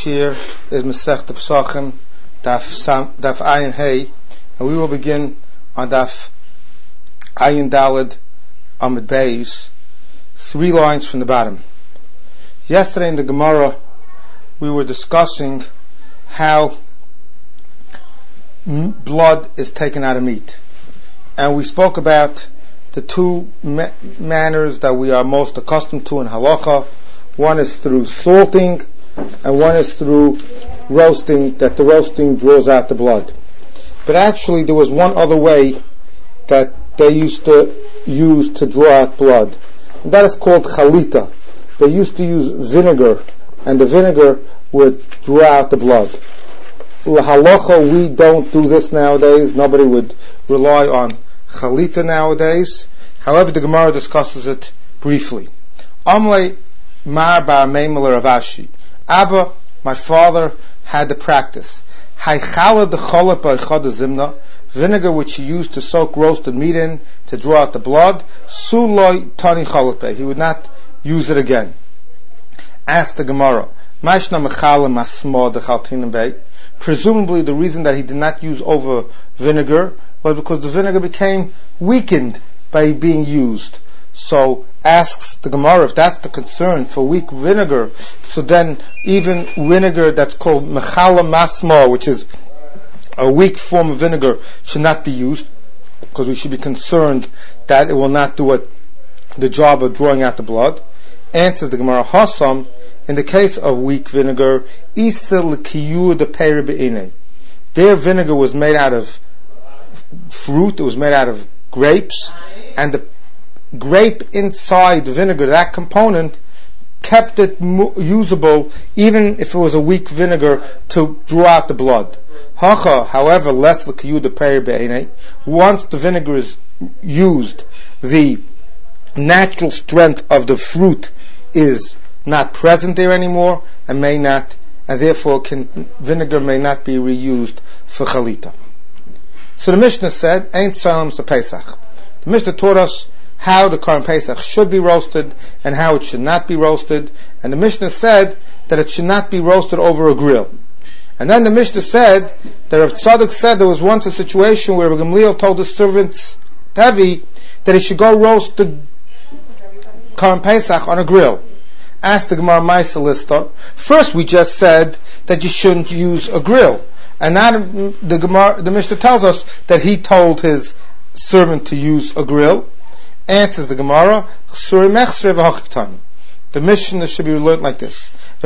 Shir is Masechta Pesachim, Daf Ayin Hey, and we will begin on Daf Ayin Daled Amud Beis, 3 lines from the bottom. Yesterday in the Gemara, we were discussing how blood is taken out of meat, and we spoke about the two manners that we are most accustomed to in halacha. One is through salting, and one is through roasting, that the roasting draws out the blood. But actually there was one other way that they used to use to draw out blood, and that is called chalita. They used to use vinegar, and the vinegar would draw out the blood. Halacha, we don't do this nowadays. Nobody would rely on chalita nowadays. However, the Gemara discusses it briefly. Amle mar bar meimeler of Ashi. Abba, my father, had the practice. Haychala de cholet b'echad zimna, vinegar which he used to soak roasted meat in to draw out the blood. Suloi tani cholet, he would not use it again. Asked the Gemara, Mashna mechala masmo de chaltinim bei. Presumably the reason that he did not use over vinegar was because the vinegar became weakened by being used. So asks the Gemara, if that's the concern for weak vinegar, so then even vinegar that's called mechala masmo, which is a weak form of vinegar, should not be used, because we should be concerned that it will not do the job of drawing out the blood. Answers the Gemara, Hasam, in the case of weak vinegar, their vinegar was made out of fruit, it was made out of grapes, and the grape inside the vinegar, that component, kept it usable even if it was a weak vinegar to draw out the blood. However, less once the vinegar is used, the natural strength of the fruit is not present there anymore, and therefore vinegar may not be reused for chalita. So the Mishnah said, Ain't Salam sa Pesach. The Mishnah taught us how the Korban Pesach should be roasted and how it should not be roasted, and the Mishnah said that it should not be roasted over a grill. And then the Mishnah said that Rav Tzadok said there was once a situation where Gamliel told his servant Tevi that he should go roast the Korban Pesach on a grill. Asked the Gemara Maisa Lister. First we just said that you shouldn't use a grill, and now the Mishnah tells us that he told his servant to use a grill. Answers the Gemara, the Mishnah should be learned like this: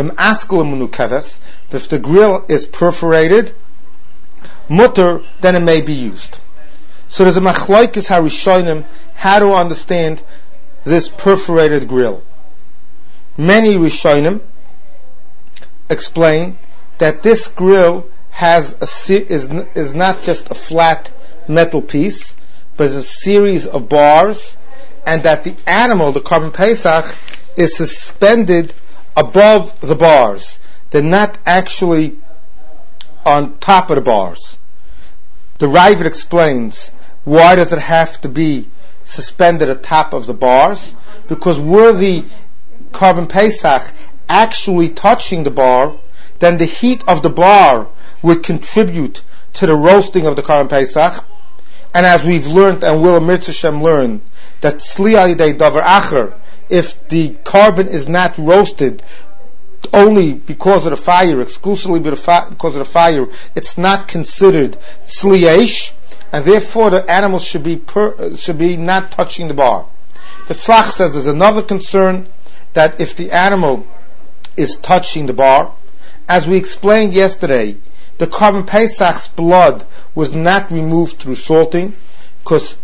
if the grill is perforated, mutter, then it may be used. So there's a machlokes harishonim how to understand this perforated grill. Many Rishonim explain that this grill is not just a flat metal piece, but is a series of bars, and that the animal, the Korban Pesach, is suspended above the bars. They're not actually on top of the bars. The Ravid explains, why does it have to be suspended atop of the bars? Because were the Korban Pesach actually touching the bar, then the heat of the bar would contribute to the roasting of the Korban Pesach. And as we've learned, and will Mirza Shem learn, that Sli Alidei Davar Acher, if the carbon is not roasted only because of the fire, exclusively because of the fire, it's not considered Sli Eish, and therefore the animal should be not touching the bar. The Tzlach says there's another concern, that if the animal is touching the bar, as we explained yesterday, the Korban Pesach's blood was not removed through salting, because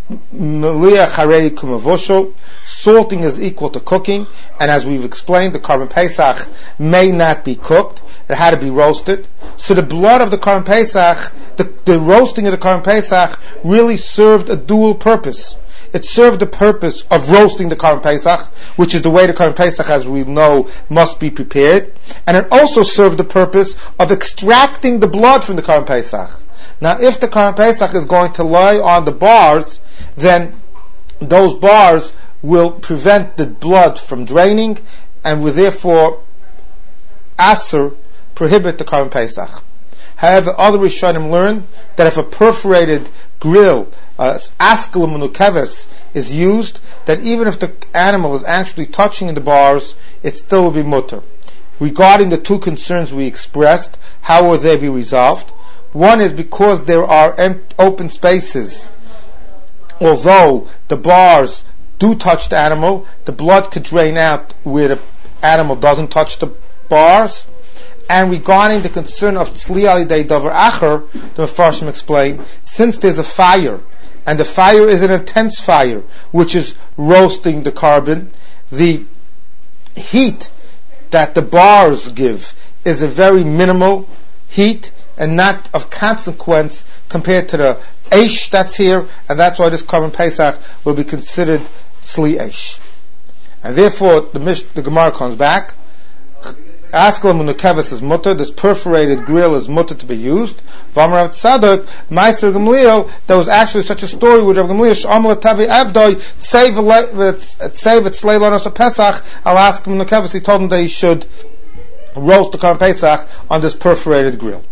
salting is equal to cooking, and as we've explained, the Korban Pesach may not be cooked, it had to be roasted. So the blood of the Korban Pesach, the roasting of the Korban Pesach really served a dual purpose. It served the purpose of roasting the Korban Pesach, which is the way the Korban Pesach, as we know, must be prepared. And it also served the purpose of extracting the blood from the Korban Pesach. Now, if the Korban Pesach is going to lie on the bars, then those bars will prevent the blood from draining, and will therefore aser prohibit the Korban Pesach. However, other Rishonim learn that if a perforated grill, askel menukeves, is used, that even if the animal is actually touching the bars, it still will be mutter. Regarding the two concerns we expressed, how will they be resolved? One is because there are open spaces. Although the bars do touch the animal, the blood could drain out where the animal doesn't touch the bars. And regarding the concern of tzli alidei davar acher, the Mefarshim explain, since there's a fire, and the fire is an intense fire, which is roasting the carbon, the heat that the bars give is a very minimal heat, and not of consequence compared to the eish that's here, and that's why this Korban Pesach will be considered tzli eish. And therefore, the Gemara comes back. Askel menukeves is mutter. This perforated grill is mutter to be used. V'amar Rav Tzadok, Meiser Gamliel, there was actually such a story with Rav Gamliel. Sh'amar tavi avdoi tsev etzlei lanos Pesach. Al askel menukeves. He told him that he should roast the Korban Pesach on this perforated grill.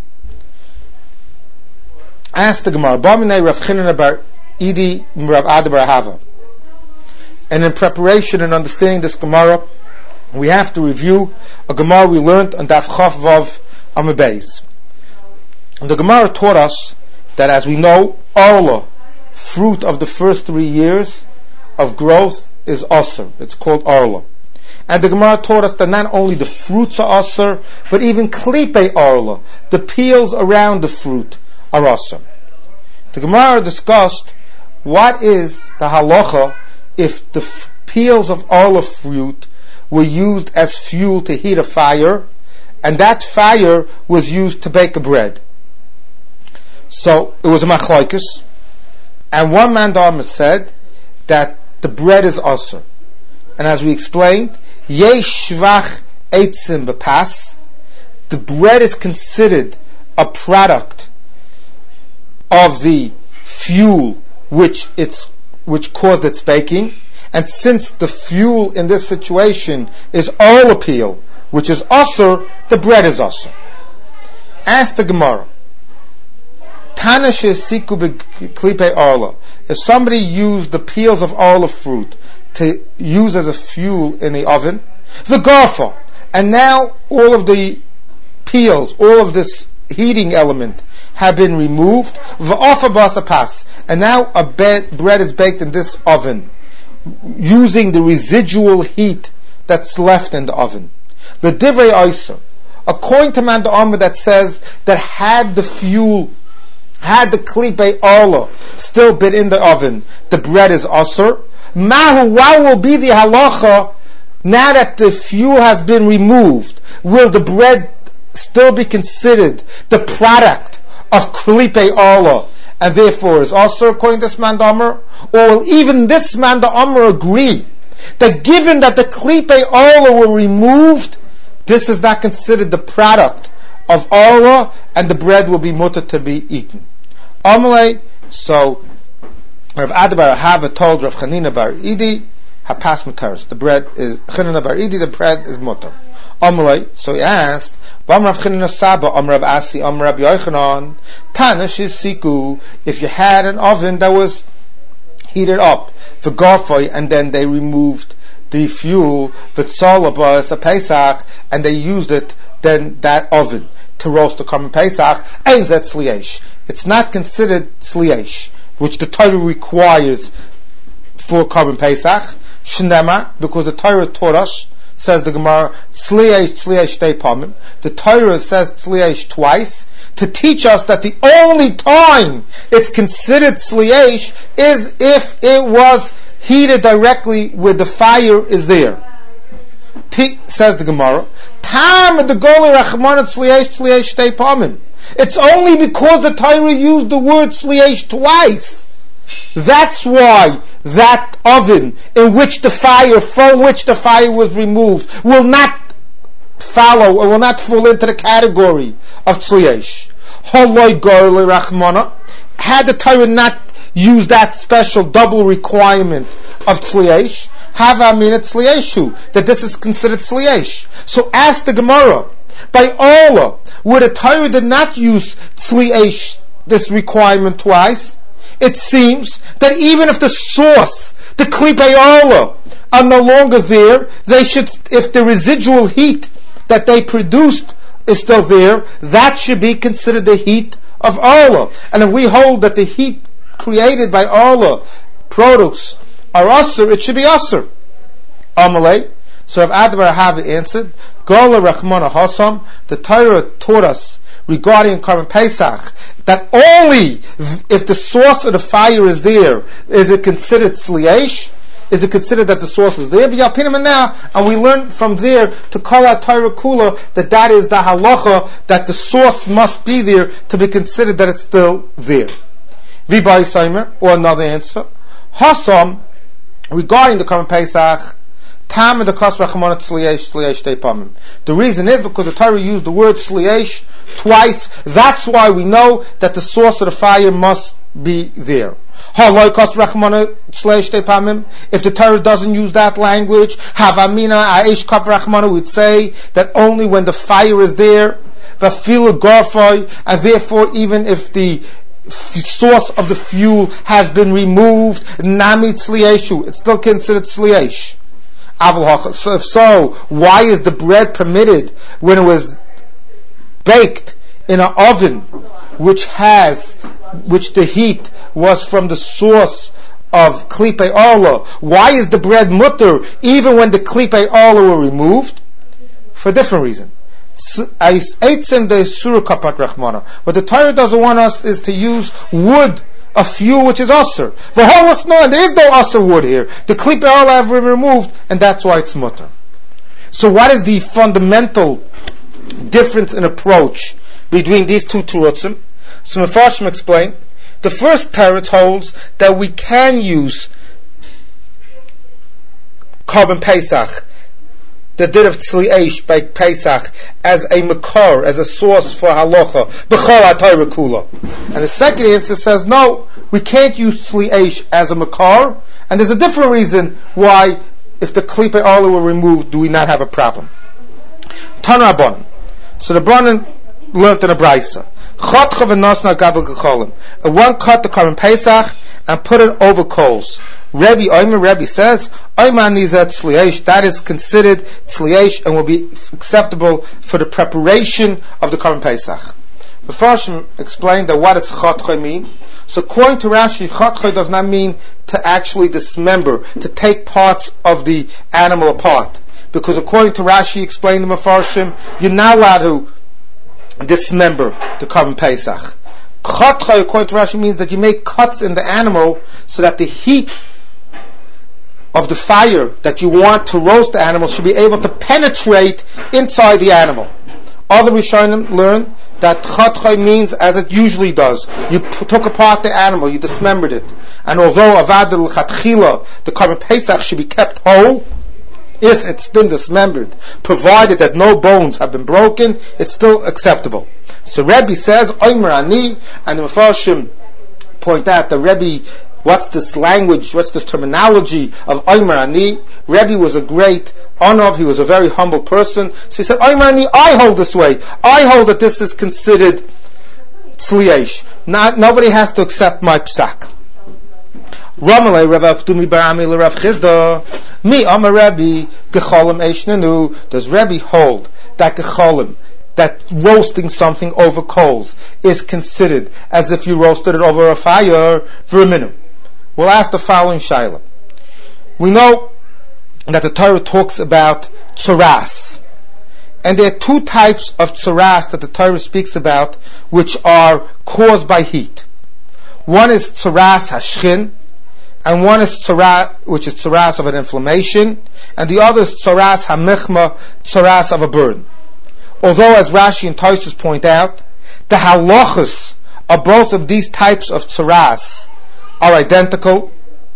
Ask the Gemara, B'aminei Rav Chanina bar Idi Rav Ada bar Hava. And in preparation and understanding this Gemara, we have to review a Gemara we learned on Daf Chaf Vav Amud Beis. The Gemara taught us that, as we know, Arla, fruit of the first 3 years of growth, is Asr. It's called Arla. And the Gemara taught us that not only the fruits are Asr, but even Klipe Arla, the peels around the fruit, are Asr. The Gemara discussed what is the halacha if the peels of Arla fruit were used as fuel to heat a fire, and that fire was used to bake a bread. So it was a machlokes, and one man Dharma said that the bread is asur. And as we explained, yesh shvach eitzim bepas, the bread is considered a product of the fuel which caused its baking. And since the fuel in this situation is all appeal, which is asur, the bread is asur. Ask the Gemara, if somebody used the peels of olive fruit to use as a fuel in the oven, the garfa, and now all of the peels, all of this heating element have been removed, and now a bread is baked in this oven, using the residual heat that's left in the oven. The divrei oiser, according to Man Da'amah, that says that had the klipe arla still been in the oven, the bread is asur. Mahu, what will be the halacha now that the fuel has been removed? Will the bread still be considered the product of klipe arla, and therefore is also according to this Man Da'amah? Or will even this Man Da'amah agree that given that the klipe arla were removed, this is not considered the product of arla, and the bread will be mutter to be eaten? Amalei, so Rav Ada bar Hava told Rav Chanina bar Idi, hapas mutaris, the bread is Chanina bar Idi, the bread is mutter. Amalei, so he asked, Bam Rav Chanina Saba, Rav Asi, Rav Yochanan, Tanash is siku, if you had an oven that was heated up, the garfoy, and then they removed the fuel, the tzolaba, it's a Pesach, and they used it, then that oven, to roast the Korban Pesach, ain't that tzli. It's not considered tzli, which the Torah requires for Korban Pesach, Shnema, because the Torah taught us, says the Gemara, tzli tei pamim. The Torah says tzli twice, to teach us that the only time it's considered tzli is if it was heated directly where the fire is there. Says the Gemara, it's only because the Torah used the word tzli twice. That's why that oven from which the fire was removed will not follow or will not fall into the category of tzli. Had the Torah not used that special double requirement of tzli, that this is considered tzli. So ask the Gemara, By Allah, where the Torah did not use tzli eish, this requirement twice, it seems that even if the source, the klipei Allah, are no longer there, they should, if the residual heat that they produced is still there, that should be considered the heat of Allah. And if we hold that the heat created by Allah products are asur, it should be asur. Amalei. So Rav Advar Havi answered, Gola Rachmana Hasam, the Torah taught us regarding Korban Pesach that only if the source of the fire is there is it considered tzli. Is it considered that the source is there? And we learn from there to call out Torah Kula that is the halacha, that the source must be there to be considered that it's still there. Vibai Saimer, or another answer. Hasam, regarding the Korban Pesach, the reason is because the Torah used the word tzli twice. That's why we know that the source of the fire must be there. If the Torah doesn't use that language, we'd say that only when the fire is there, and therefore even if the source of the fuel has been removed, it's still considered tzli. So if so, why is the bread permitted when it was baked in an oven which the heat was from the source of klipei Allah? Why is the bread mutter even when the klipei Allah were removed? For a different reason. What the Torah doesn't want us is to use wood, a fuel which is asur. The homeless no, and there is no asur wood here. The klipei Allah have been removed, and that's why it's mutter. So what is the fundamental difference in approach between these two terutzim? So Mefarshim explain. The first teretz holds that we can use Korban Pesach, the din of tzli eish by Pesach, as a makar, as a source for halacha, b'chol ha'Torah kula. And the second answer says, no, we can't use tzli eish as a makar, and there's a different reason why, if the klipei Allah were removed, do we not have a problem. Tana Rabbanan. So the Rabbanan learned in a brayso. One cut the Korban Pesach and put it over coals. Rebbe says, that is considered tzli and will be acceptable for the preparation of the Korban Pesach. The Mefarshim explained that what does chatchai mean? So according to Rashi, chatchai does not mean to actually dismember, to take parts of the animal apart. Because according to Rashi, explained the Mefarshim, you're not allowed to dismember the Korban Pesach. Chatchai, according to Rashi, means that you make cuts in the animal so that the heat of the fire that you want to roast the animal should be able to penetrate inside the animal. Other Rishonim learn that chatchai means as it usually does. You took apart the animal, you dismembered it. And although avad l'chatchila, the Korban Pesach should be kept whole, if it's been dismembered, provided that no bones have been broken, it's still acceptable. So Rebbe says, Omer Ani, and the Mefarshim point out that Rebbe, what's this language, what's this terminology of Omer Ani? Rebbe was a great Anov, he was a very humble person, so he said, Omer Ani, I hold this way. I hold that this is considered tzli. Nobody has to accept my psak. Ramalei Rav Avdumi Barami Rav Chizda Mi Amar Rebbe Gecholim Eish Nenu. Does Rebbe hold that Gecholim, that roasting something over coals, is considered as if you roasted it over a fire for a minute? We'll ask the following shaila. We know that the Torah talks about tzaras, and there are two types of tzaras that the Torah speaks about, which are caused by heat. One is tzaras hashchin, and one is tzaras, which is tzaras of an inflammation, and the other is tzaras hamichma, tzaras of a burn. Although, as Rashi and Tosfos point out, the halachas of both of these types of tzaras are identical,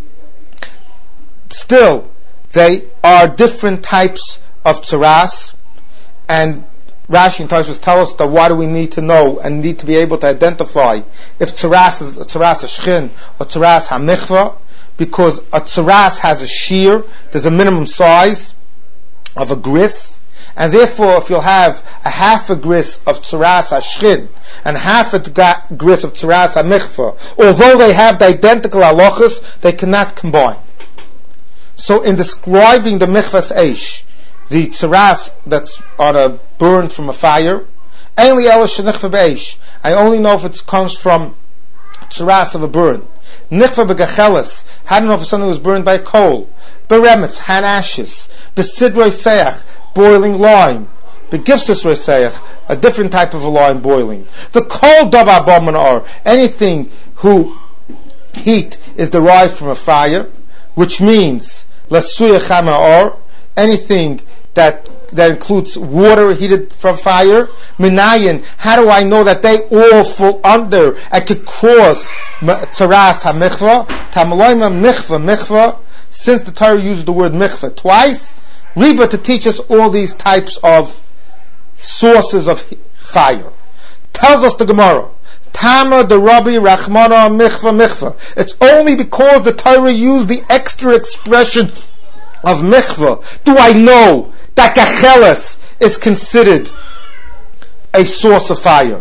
still they are different types of tzaras, and Rashi and Tosfos tell us that why do we need to know and need to be able to identify if tzaras is a tzaras hashchin or tzaras hamichva, because a tzaras has a shear, there's a minimum size of a gris, And therefore, if you'll have a half a gris of tzaras hashchin and half a gris of tzaras hamichva, although they have the identical halachas, they cannot combine. So in describing the michvas eish, the tzaras that's on a burn from a fire, I only know if it comes from tzaras of a burn. Nichva begacheles, how do you know if something was burned by coal? Beremetz, hand ashes. Besidroi seach, boiling lime. Begifsis roseach, a different type of a lime boiling. The coal davar bomanar, anything who heat is derived from a fire, which means lasuya chamaor, anything that includes water heated from fire. Minayin, how do I know that they all fall under and could cross tzaras ha-michva? Tamaloima michva. Since the Torah uses the word michva twice, Reba to teach us all these types of sources of fire. Tells us the Gemara, Tama the Rabbi Rachmana michva. It's only because the Torah used the extra expression of michva do I know that gacheles is considered a source of fire.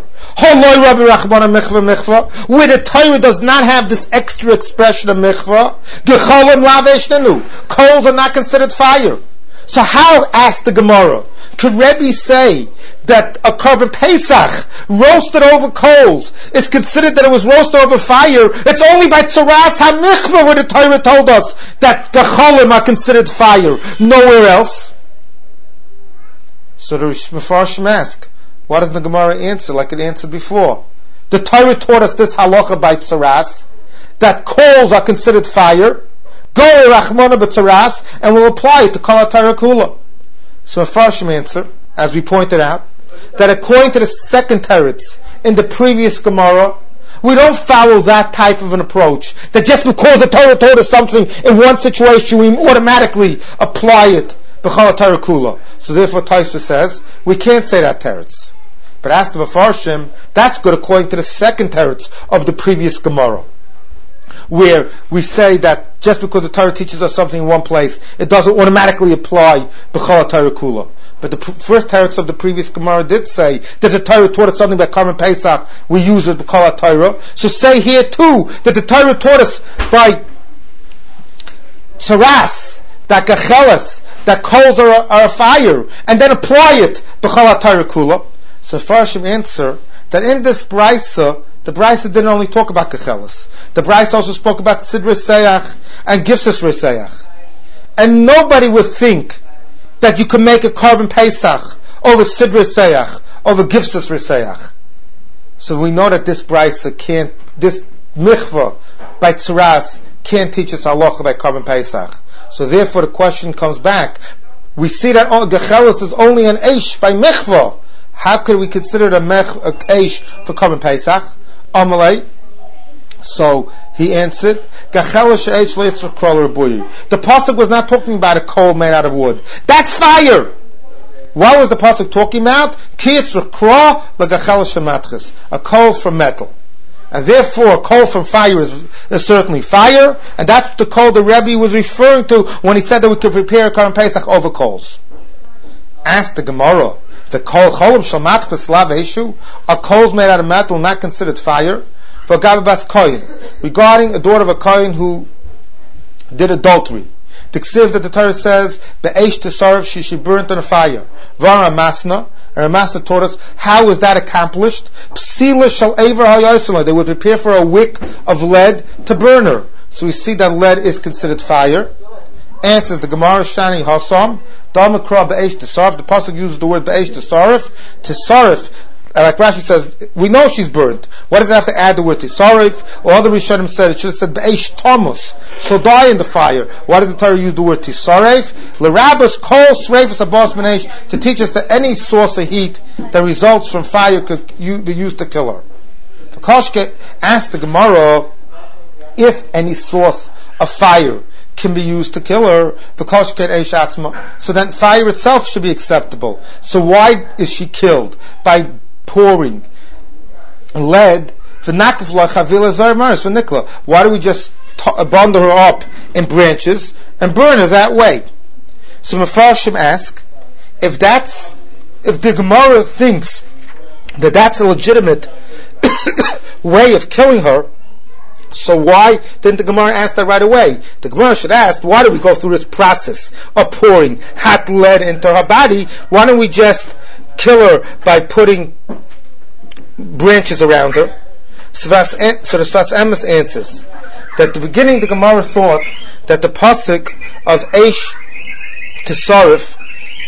Where the Torah does not have this extra expression of michva, coals are not considered fire. So how, asked the Gemara, could Rebbe say that a korban Pesach roasted over coals is considered that it was roasted over fire? It's only by tzaras ha-michva where the Torah told us that the cholim are considered fire. Nowhere else. So the Mefarshim ask, why doesn't the Gemara answer like it answered before? The Torah taught us this halacha by tzaras, that coals are considered fire. Go rachmana b'tzaras, and we'll apply it to kol Torah kula. So Mefarshim answer, as we pointed out, that according to the second teretz in the previous Gemara, we don't follow that type of an approach, that just because the Torah told us something in one situation, we automatically apply it b'chol Torah kula. So therefore Taisa says, we can't say that teretz. But as to Mefarshim, that's good according to the second teretz of the previous Gemara, where we say that just because the Torah teaches us something in one place, it doesn't automatically apply b'chol Torah kula. But the first teretz of the previous Gemara did say that the Torah taught us something by korban Pesach, we use it b'chol Torah. So say here too that the Torah taught us by tzaras, that gacheles, that coals are a fire, and then apply it b'chol Torah kula. So Farshim answer that in this brisa, the brisa didn't only talk about gacheles. The brisa also spoke about sidra seach and gifsis reseach. And nobody would think that you can make a korban Pesach over sidra seach, over gifsis reseach. So we know that this brisa can't, this michvah by tzaras can't teach us halacha by korban Pesach. So therefore the question comes back. We see that gacheles is only an eish by michvah. How could we consider it a eish for korban Pesach? Amalei. So he answered, the pasuk was not talking about a coal made out of wood. That's fire. What was the pasuk talking about? A coal from metal. And therefore, a coal from fire is certainly fire, and that's the coal the Rebbe was referring to when he said that we could prepare a korban Pesach over coals. Ask the Gemara, the kol cholim shel matchas lav eshu, are coals made out of metal not considered fire? For Gavabas Kohen, regarding a daughter of a Kohen who did adultery, the ksiv that the Torah says, be'esh tesarv, she burnt on a fire. Vara masna, and Ramasna taught us how is that accomplished. Psila shel aver hayoseloi, they would prepare for a wick of lead to burn her. So we see that lead is considered fire. Answers the Gemara Shani Hasam, Damakra be'esh tesarv. The pasuk uses the word be'esh tesarv. Tesarv, like Rashi says, we know she's burnt. Why does it have to add the word tisarif? Or other Rishonim said it should have said be'esh tamus. She'll die in the fire. Why did the Torah use the word tisarif? L'rabas kol sreifas abos menesh, to teach us that any source of heat that results from fire could be used to kill her. Koshke asked the Gemara if any source of fire can be used to kill her, so then fire itself should be acceptable. So why is she killed? By pouring lead. Why do we just bundle her up in branches and burn her that way? So Mefarshim ask, If the Gemara thinks that that's a legitimate way of killing her, so why didn't the Gemara ask that right away? The Gemara should ask, why do we go through this process of pouring hot lead into her body? Why don't we just kill her by putting branches around her? So the Sfas Emes answers that at the beginning the Gemara thought that the pasuk of Eish Tisarif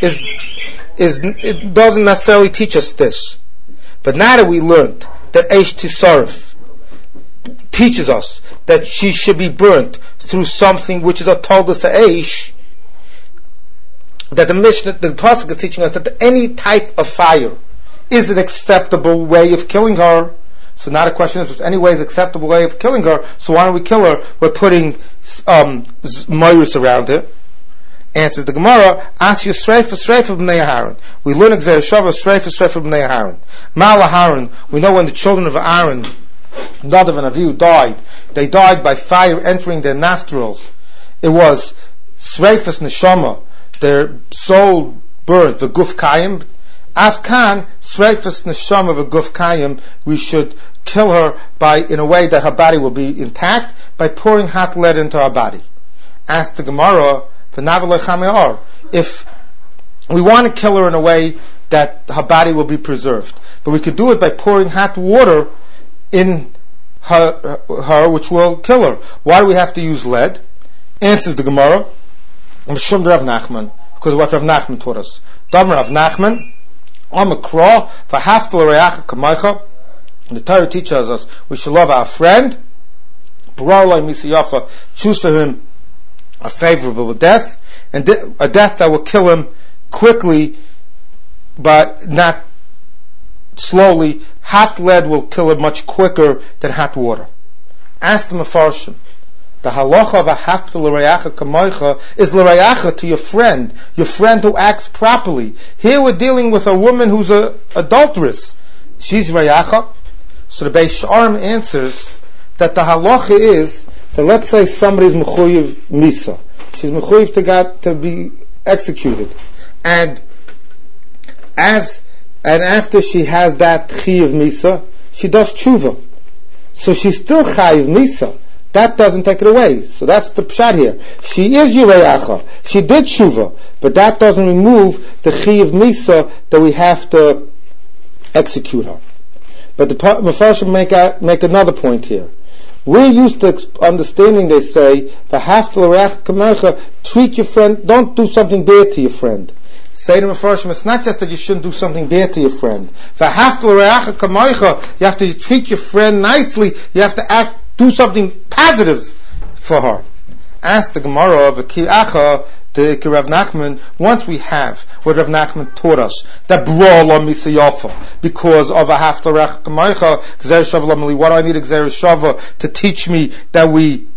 it doesn't necessarily teach us this. But now that we learned that Eish Tisarif teaches us that she should be burnt through something which is a Toldos Eish, that the pasuk is teaching us that any type of fire is an acceptable way of killing her. So now the question is, if any way is acceptable way of killing her, so why don't we kill her? We're putting moirus around her. Answers the Gemara, Asya Sreifa b'nei Aharon. We learn Gzeir Shava Sreifa b'nei Aharon. Mal Aharon, we know when the children of Aaron, Nadav and Avihu, died, they died by fire entering their nostrils. It was Sreifas Neshama, their soul burnt, the Guf Kayim. Afkan, Sreifas Neshama, the Guf Kayim, we should kill her in a way that her body will be intact, by pouring hot lead into her body. Ask the Gemara, if we want to kill her in a way that her body will be preserved, but we could do it by pouring hot water in her which will kill her. Why do we have to use lead? Answers the Gemara, because of what Rav Nachman taught us. Rav Nachman, the Torah teaches us we should love our friend, choose for him a favorable death, and a death that will kill him quickly, but not slowly. Hot lead will kill him much quicker than hot water. Ask the Mefarshim. The halacha of a hafta l'rayacha kamoicha is l'rayacha to your friend who acts properly. Here we're dealing with a woman who's an adulteress. She's rayacha. So the Beis Sharm answers that the halacha is that, let's say somebody's mechuyev misa. She's mechuyev to be executed. And after she has that chiyuv misa, she does tshuva. So she's still chayiv misa. That doesn't take it away. So that's the pshat here. She is yireyacha. She did tshuva, but that doesn't remove the chiyuv misa that we have to execute her. But the Mefarshim make another point here. We're used to understanding, they say, treat your friend, don't do something bad to your friend. Say to Mefarshim, it's not just that you shouldn't do something bad to your friend. You have to treat your friend nicely. You have to do something positive for her. Ask the Gemara of Akiacha, the Rav Nachman, once we have what Rav Nachman taught us, that b'ra'la misayafa, because of a hafta rach kamaycha, gzeir shava lamali, what do I need a gzeir shava to teach me that we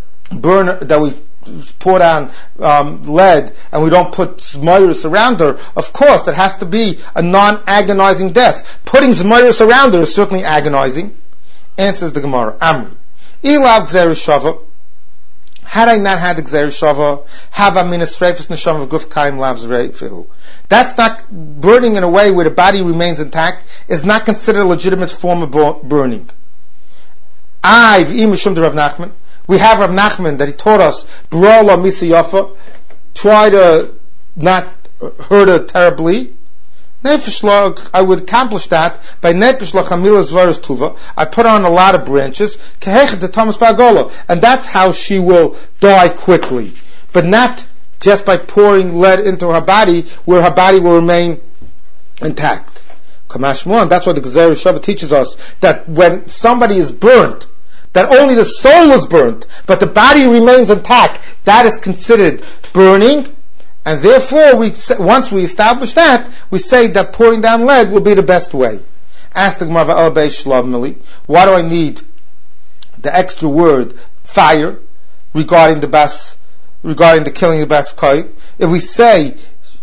pour down lead and we don't put zmayris around her? Of course, it has to be a non-agonizing death. Putting zmayris around her is certainly agonizing. Answers the Gemara, Amri, ilav gzeir shava, had I not had the Gzeir Shava, have a minas reifus neshama guf kaim lavs reifihu. That's not burning in a way where the body remains intact, is not considered a legitimate form of burning. We have Rav Nachman that he taught us, B'ra'la misa yafa, try to not hurt her terribly. I would accomplish that by Nefesh Lachamila Zvaris Tuva. I put on a lot of branches, and that's how she will die quickly. But not just by pouring lead into her body, where her body will remain intact. Kamashmuan, that's what the Gzeir Shava teaches us, that when somebody is burnt, that only the soul is burnt, but the body remains intact, that is considered burning. And therefore, once we establish that, we say that pouring down lead will be the best way. Ask the Gemara, why do I need the extra word fire regarding the killing of bas kait? If we say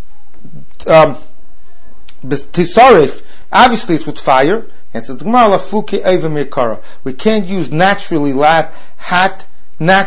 tisarif, obviously it's with fire. And so the Gemara, we can't use naturally hot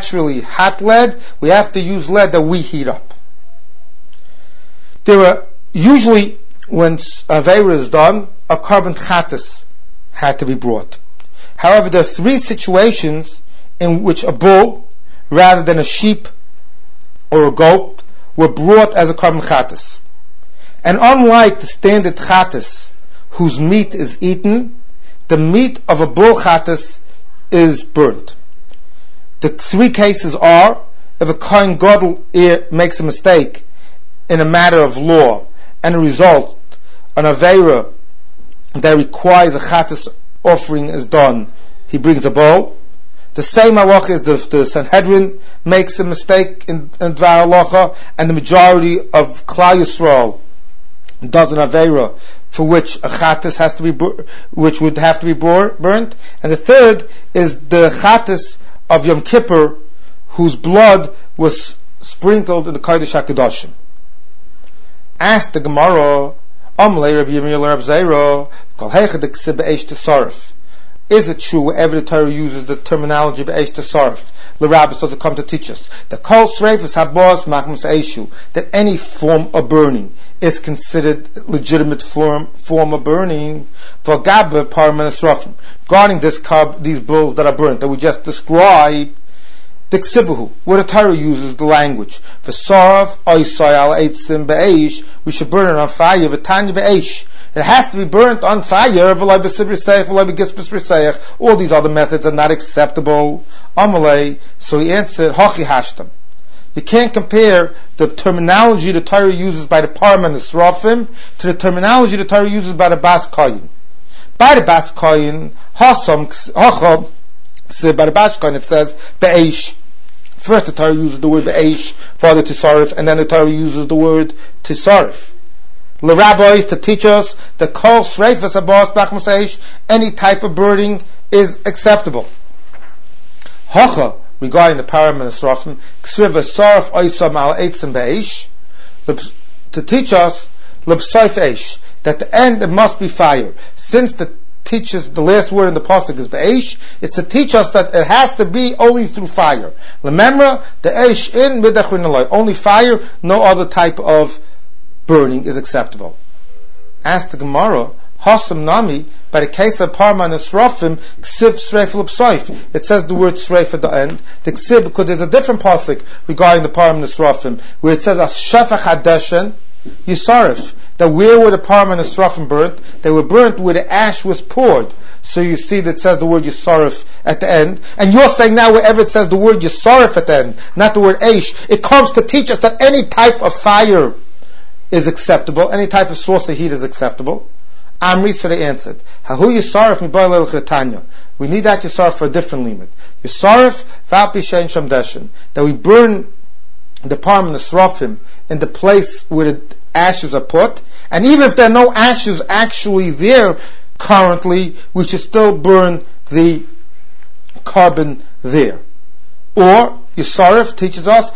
lead. We have to use lead that we heat up. There are Usually, when Aveira is done, a carbon chatas had to be brought. However, there are 3 situations in which a bull, rather than a sheep or a goat, were brought as a carbon chatas. And unlike the standard chatas, whose meat is eaten, the meat of a bull chatas is burnt. The 3 cases are, if a Kohen Gadol makes a mistake in a matter of law, and a result, an Aveira that requires a chatas offering is done, he brings a bull. The same halacha is the Sanhedrin makes a mistake in Dvar halacha, and the majority of Klal Yisrael does an Aveira for which a chatas has to be which would have to be burnt. And the third is the chatas of Yom Kippur, whose blood was sprinkled in the Kodesh HaKadoshim. Asked the Gemara, Amlei Rabbi Yirmiyah Rabbi Zera, Kol Heicha de Ksib Be'esh Tesarif. Is it true wherever the Torah uses the terminology Be'esh Tesarif? The rabbis also come to teach us that Kol Sreifus Habos Machmas Eishu, that any form of burning is considered legitimate form of burning. For Gabba Parman Esrofim, regarding these bulls that are burnt that we just described, the Ksibuhu, where the Torah uses the language for Saraf Oisai Al Eitzim Be'esh, we should burn it on fire. V'Tanya Be'esh, it has to be burnt on fire. All these other methods are not acceptable. Amalei, so he answered, Hachi Hashtam. You can't compare the terminology the Torah uses by the Parman Esrofim to the terminology the Torah uses by the Bas Koyin. By the Bas Koyin, Hacham, by the Bas Koyin it says Be'esh. First the Torah uses the word Be'esh for the Tisarif, and then the Torah uses the word Tisarif. The rabbis to teach us that Kol Sreifas Abos Bachmas Eish, any type of burning is acceptable. Hacha, regarding the Param and Esrofim, Ksriva Sarf Oisam Al Eitzim Be'esh, to teach us L'B'Soif Eish, that the end it must be fire. Since the last word in the pasuk is Be'esh, it's to teach us that it has to be only through fire. Remember, the Eish in Midachrin Eloi, only fire, no other type of burning is acceptable. Ask the Gemara, Hasam Nami, by the case of Parman Esrofim, Ksiv Sreif L'B'Soif. It says the word Sreif at the end. The Ksiv, because there's a different pasuk regarding the Parman Esrofim, where it says, As Shefach Hadeshen Yisarif, that where were the Parman Esrofim burnt? They were burnt where the ash was poured. So you see that it says the word Yisarif at the end. And you're saying now wherever it says the word Yisarif at the end, not the word Eish, it comes to teach us that any type of fire is acceptable, any type of source of heat is acceptable. Amri, so they answered, Hahu Yisarif mi boi lel chetanya. We need that Yisarif for a different limit. Yisarif v'al shein sham deshen, that we burn the Parman Esrofim in the place where the ashes are put, and even if there are no ashes actually there currently, we should still burn the carbon there. Or Yisarif teaches us,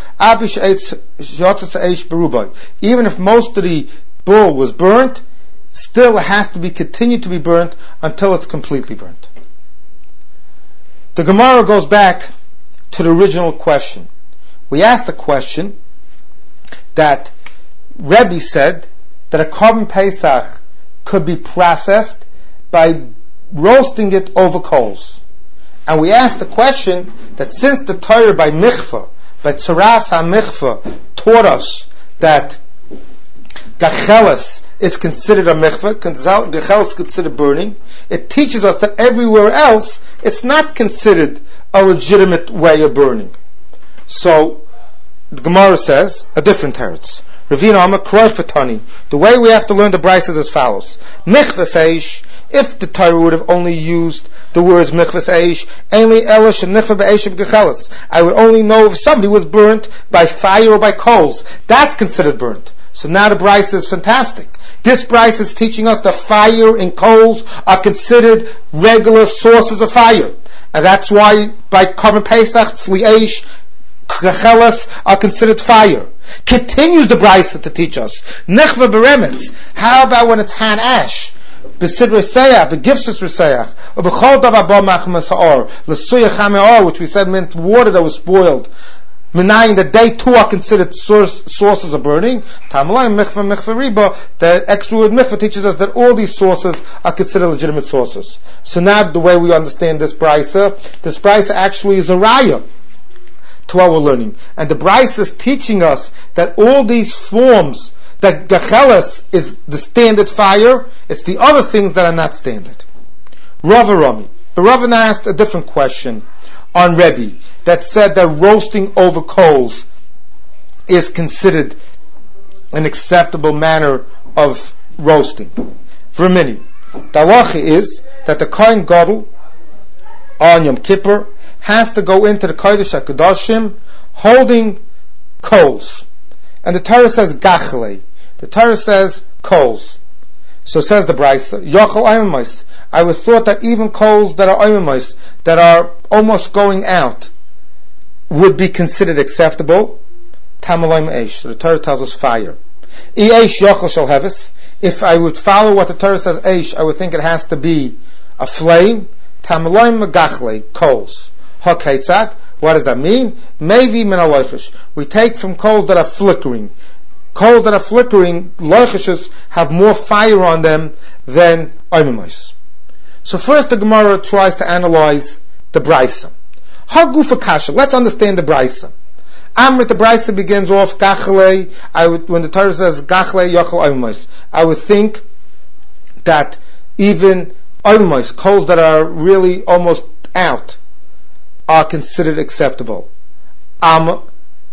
even if most of the bull was burnt, still it has to be continued to be burnt until it's completely burnt. The Gemara goes back to the original question. We asked the question that Rebbe said that a carbon Pesach could be processed by roasting it over coals. And we asked the question that since the Torah by Michvah, by Tzaras HaMichvah, taught us that Gacheles is considered a Michvah, Gacheles is considered burning, it teaches us that everywhere else it's not considered a legitimate way of burning. So the Gemara says a different teretz. Ravina Amar Kroy Fatani. The way we have to learn the Bryce is as follows: Michvas Eish. If the Torah would have only used the words Michvas Eish, Einli Elish and Nichva Be'esh Gecheles, I would only know if somebody was burnt by fire or by coals. That's considered burnt. So now the Bryce is fantastic. This Bryce is teaching us that fire and coals are considered regular sources of fire, and that's why by Carbon Pesach Tzli Eish Gecheles are considered fire. Continues the Brisa to teach us. Nechva beremetz. How about when it's han ash? Besid resayach, begifsus resayach, or bechol davar ba machmas ha'or, l'suyach hame'or, which we said meant water that was spoiled. Meaning that they too are considered sources of burning. The extra word mikvah teaches us that all these sources are considered legitimate sources. So now the way we understand this brisa actually is a raya to what we're learning. And the brisa is teaching us that all these forms, that gecheles is the standard fire, it's the other things that are not standard. Rava Rami. But Rava asked a different question on Rebbe, that said that roasting over coals is considered an acceptable manner of roasting. For a minute, the halacha is that the Kohen Gadol on Yom Kippur has to go into the Kodesh HaKadoshim holding coals. And the Torah says gachle. The Torah says coals. So says the Brisa, Yochel Oimimos. I would thought that even coals that are Oimimos, that are almost going out, would be considered acceptable. Tamalayim Eish. The Torah tells us fire. Eish Yochel Shel Heves. If I would follow what the Torah says Eish, I would think it has to be a flame. Tamalayim Gachle. Coals. HaKeitzat. What does that mean? Maybe min aloifish. We take from coals that are flickering. Coals that are flickering, loichishes, have more fire on them than oimimos. So first the Gemara tries to analyze the Brisa. Hagufa kasha. Let's understand the Brisa. Amrit, the Brisa begins off gachle. When the Torah says gachle yochel oimimos, I would think that even oimimos, coals that are really almost out, are considered acceptable. Now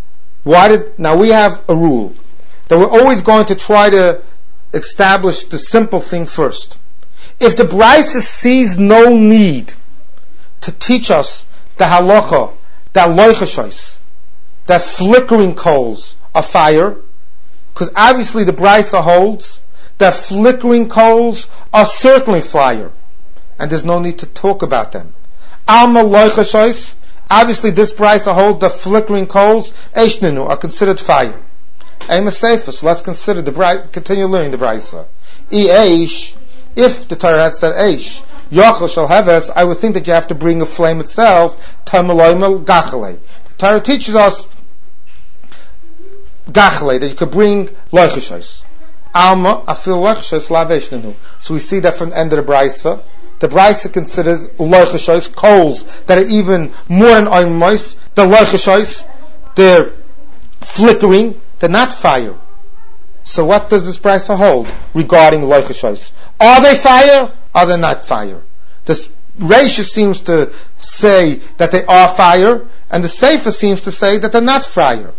we have a rule that we're always going to try to establish the simple thing first. If the Brisa sees no need to teach us the halacha, that loichashos, that flickering coals are fire, because obviously the Brisa holds that flickering coals are certainly fire, and there's no need to talk about them. Alma loichashos, obviously this Brisa holds that flickering coals, eishnenu, are considered fire. Aim Sefer, so let's consider continue learning the Brisa. If the Torah had said Eish, Yochel Shel Heves, I would think that you have to bring a flame itself, Tamaloimel Gachle. The Torah teaches us Gachle, that you could bring Loichishos. Alma, Afil Loichishos, Laveshnenu. So we see that from the end of the Brisa. The Brisa considers Loichishos, coals that are even more than Oimos, the Loichishos, they're flickering, they're not fire. So what does this Brisa hold regarding loichashos? Are they fire? Are they not fire? The Reisha seems to say that they are fire, and the Sefer seems to say that they're not fire.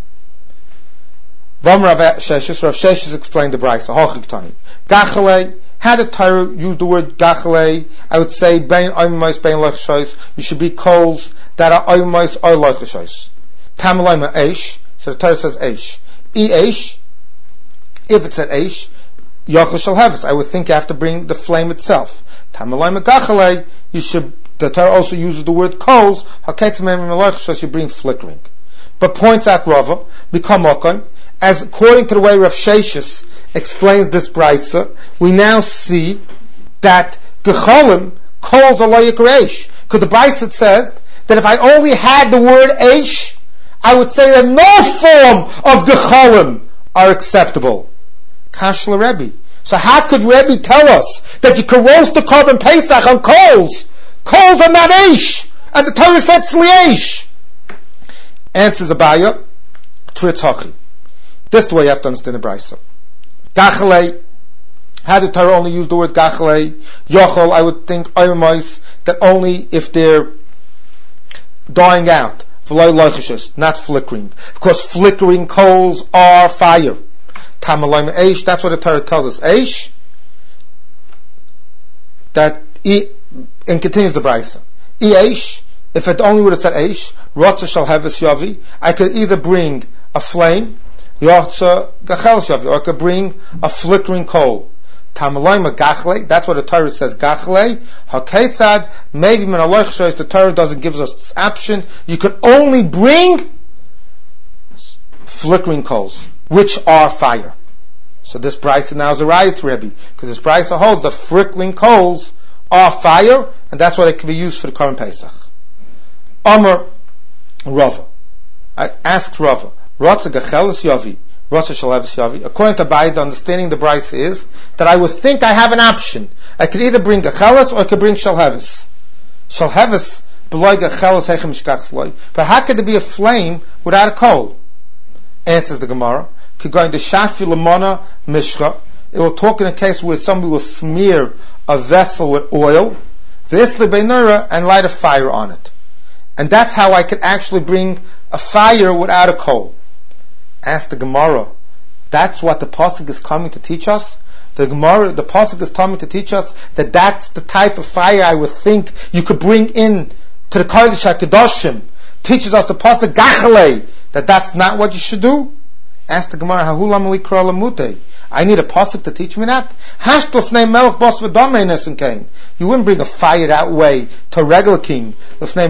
Rav Sheshes explained the Brisa. Hochiktani. Gachle. Had the Torah used the word gachle, I would say bein oimos bein loichashos. You should be coals that are oimos or loichashos. Tamalayim eish. So the Torah says eish. Eish. If it's at eish, yochel shel heves, I would think you have to bring the flame itself. Tamalayim gachle. The Torah also uses the word coals. Haketzim you bring flickering. But points out Rava, become okon, as according to the way Rav Sheshes explains this Brisa, we now see that gecholim coals are loyik reish. Because the Brisa said that if I only had the word eish, I would say that no form of gecholim are acceptable. Kashla Rebbe. So how could Rebbe tell us that you can roast the korban Pesach on coals? Coals are not eish, and the Torah said slieish. Answers Abaya, Tritzhachi. This is the way you have to understand the Brisa. Gachle, how did the Torah only use the word gachle? Yochel, I would think oimos, that only if they're dying out, not flickering, because flickering coals are fire. Tamalayim eish, that's what the Torah tells us. Eish, and continues the Brisa. Eish, if it only would have said eish, rotza shall have yavi, I could either bring a flame, yotza gachel yavi, or I could bring a flickering coal. Tamalayim gachle, that's what the Torah says. Gachle, hakeitzad, maybe min aloichshos, the Torah doesn't give us this option. You could only bring flickering coals, which are fire. So this Brisa now is a riot Rebbe, because this Brisa holds the flickering coals are fire, and that's why they can be used for the Korban Pesach. Amar Rava. I asked Rava, Rotza Gechelis Yavi, Rotza Shalheves Yavi. According to Abaye, the understanding of the Bryce is that I would think I have an option. I could either bring Gechelis or I could bring Shalheves. Shalheves, beloy Gechelis Heichem Mishkach Sloi. But how could there be a flame without a coal? Answers the Gemara. Could go into Shafi Lamona Mishra. It will talk in a case where somebody will smear a vessel with oil, V'isli Beinura, and light a fire on it. And that's how I could actually bring a fire without a coal. Ask the Gemara. That's what the pasuk is coming to teach us. The pasuk is coming to teach us that that's the type of fire I would think you could bring in to the Kodesh HaKadoshim. Teaches us the pasuk Gachalei that that's not what you should do. Ask the Gemara, Hahulam Likra Lamute. I need a pasuk to teach me that. You wouldn't bring a fire that way to a regular king. Certainly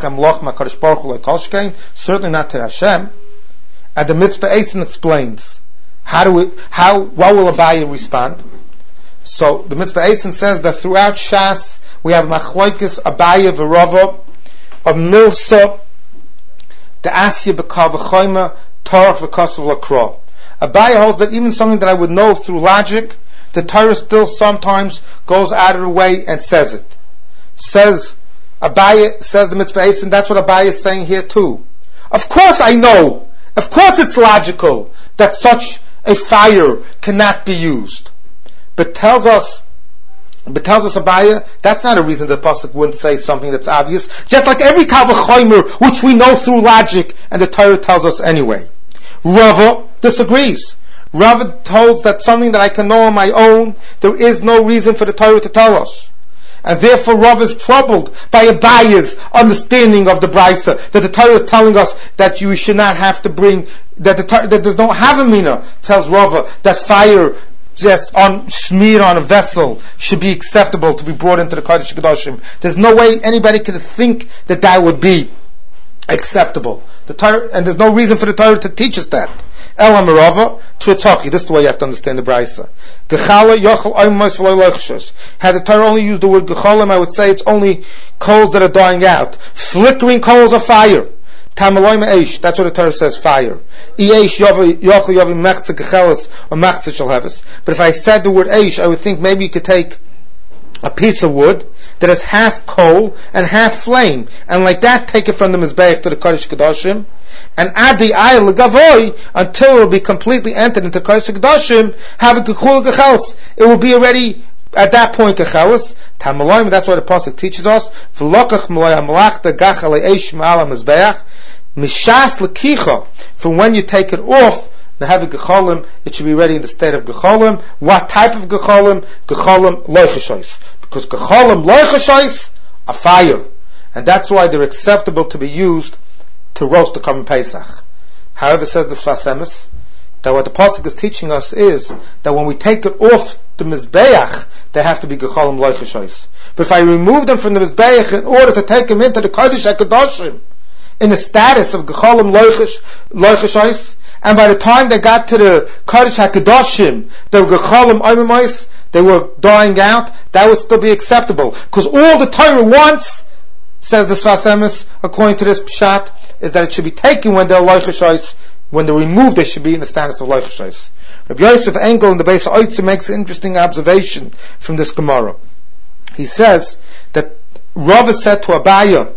not to Hashem. And the Mitzvah Eisen explains what will Abaye respond? So the Mitzvah Eisen says that throughout Shas we have Machlokes Abaye v'Rava of Milsa, the Asya b'Kal v'Choyma, Torah v'Kosav l'Kra. Abaye holds that even something that I would know through logic, the Torah still sometimes goes out of the way and says it. Says the Mitzvah Eisen, that's what Abaye is saying here too. Of course I know. Of course it's logical that such a fire cannot be used. But tells us Abaye, that's not a reason the pasuk wouldn't say something that's obvious. Just like every Kal v'Chomer, which we know through logic, and the Torah tells us anyway. Rava disagrees. Rava holds that something that I can know on my own, there is no reason for the Torah to tell us. And therefore Rava is troubled by Abaye's understanding of the Brisa, that the Torah is telling us that you should not have to bring, that there's no Havamina, tells Rava that fire just smeared on a vessel should be acceptable to be brought into the Kodesh HaKadoshim. There's no way anybody could think that would be acceptable. The Torah, and there's no reason for the Torah to teach us that. Elam Rava Tritzachi. This is the way you have to understand the Brisa. Gechala Yochel Oimos V'Lo Lochshos. Had the Torah only used the word Gecholim, I would say it's only coals that are dying out, flickering coals of fire. Tamaloim Eish. That's what the Torah says. Fire. Eish Yochel Yovi Mechze Gechelis or Mechze Shalheves. But if I said the word Eish, I would think maybe you could take a piece of wood that is half coal and half flame, and like that take it from the Mizbeach to the Kodesh Kedoshim, and add the ayil legavoy until it will be completely entered into Kodesh Kedoshim. Have a gechul gechelis. It will be already at that point gechelis. Tamalayim. That's what the pasuk teaches us. V'lokach malay malachta gachalei eish ma'ala Mizbeach mishas lekicha. From when you take it off the heavy gecholim, it should be ready in the state of gecholim. What type of gecholim? Gecholim loichashois. Because gecholim loichashois are fire. And that's why they're acceptable to be used to roast the Korban Pesach. However, says the Sfas Emes, that what the pasuk is teaching us is that when we take it off the Mizbeach, they have to be gecholim loichashois. But if I remove them from the Mizbeach in order to take them into the Kodesh HaKadoshim in the status of gecholim loichashois, and by the time they got to the Kodesh HaKadoshim, they were gecholim oimimos, they were dying out, that would still be acceptable. Because all the Torah wants, says the Sfas Emes, according to this pshat, is that it should be taken when they're loichashois. When they're removed, they should be in the status of loichashois. Rabbi Yosef Engel in the base of Oitze makes an interesting observation from this Gemara. He says that Rava said to Abaye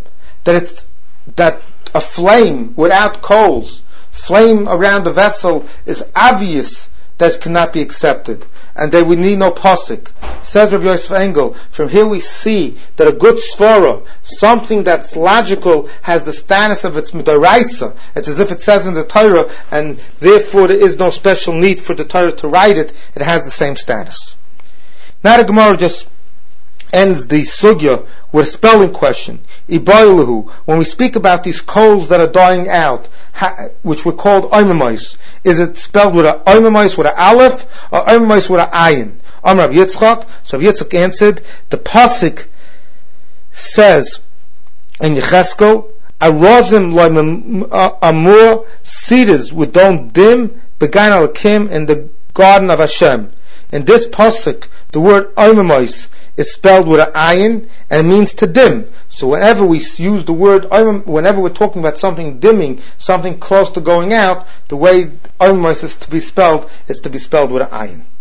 that a flame without coals, flame around the vessel, is obvious that it cannot be accepted, and they would need no pasuk. Says Rabbi Yosef Engel, from here we see that a good svara, something that's logical, has the status of its midoraisa. It's as if it says in the Torah, and therefore there is no special need for the Torah to write it. It has the same status. Now the Gemara just ends the sugya with a spelling question. Iboiluhu. When we speak about these coals that are dying out, which were called oimimos, is it spelled with a oimimos with an aleph or oimimos with an ayin? Amar Rav Yitzchak. So Rav Yitzchak answered, the pasuk says in Yecheskel, arozim amur cedars with don't dim began alakim in the garden of Hashem. In this pasuk, the word oimamos is spelled with an ayin, and it means to dim. So whenever we use the word whenever we're talking about something dimming, something close to going out, the way oimamos is to be spelled with an ayin.